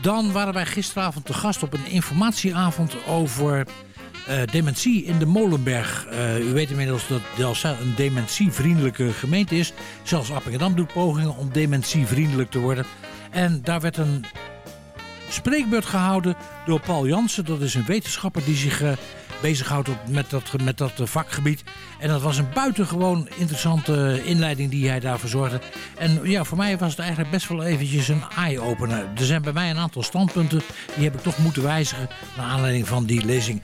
Dan waren wij gisteravond te gast op een informatieavond over dementie in de Molenberg. U weet inmiddels dat Delfzijl een dementievriendelijke gemeente is. Zelfs Appingedam doet pogingen om dementievriendelijk te worden. En daar werd een spreekbeurt gehouden door Paul Jansen. Dat is een wetenschapper die zich bezighoudt met dat vakgebied. En dat was een buitengewoon interessante inleiding die hij daar verzorgde. En ja, voor mij was het eigenlijk best wel eventjes een eye-opener. Er zijn bij mij een aantal standpunten die heb ik toch moeten wijzigen naar aanleiding van die lezing.